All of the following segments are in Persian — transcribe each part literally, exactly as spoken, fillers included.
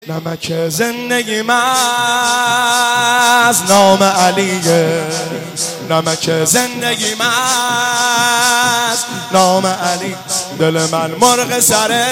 نمک زندگی من از نام علیه، نمک زندگی من از نام علی. دل من مرغ سره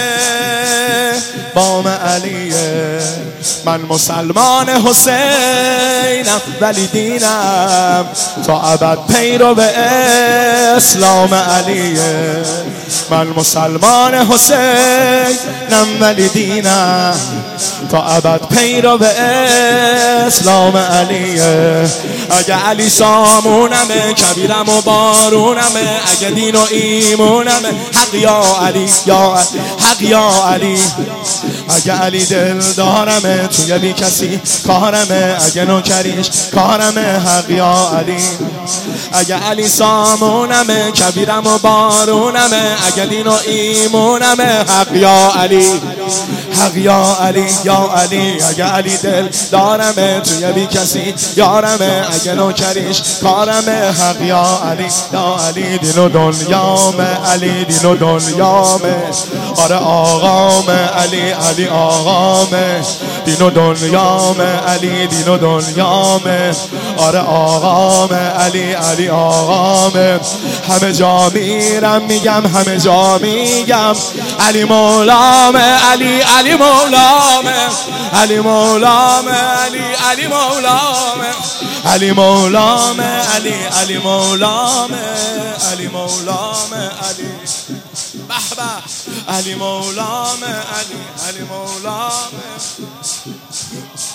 بام علیه، من مسلمان حسینم ولی دینم تا ابد پیرو به اسلام علیه. من مسلمان حسینم ولی دینم تا ابد پیرو به اسلام علیه. اگه علی سامونمه، کبیرم و بارونمه، اگه دین و ایمونمه، حق یا علی یا علی، حق یا علی. اگه علی دل دارمه، توی بی کسی کارمه، اگه نوکریش کارمه، حق یا علی. اگه علی سامونمه، کبیرم و بارونمه، اگه دین و ایمونمه، حق یا علی، حق یا علی یا علی. اگه علی دل دارمه، توی بی کسی یارمه، اگه نوکریش کارمه، حق یا علی یا علی. دین و دنیامه علی، دین و دنیامه، آره آقامه علی، علی آقامه. دین و دنیامه علی، دین و دنیامه، آره آقامه علی، علی آقامه. همه جا میرم میگم، همه جا میگم علی مولامه علی، علی مولامه، علی مولامه علی، علی مولامه، علی مولامه علی، علی مولامه، علی مولامه علی، به به علی مولامه علی، علی مولامه.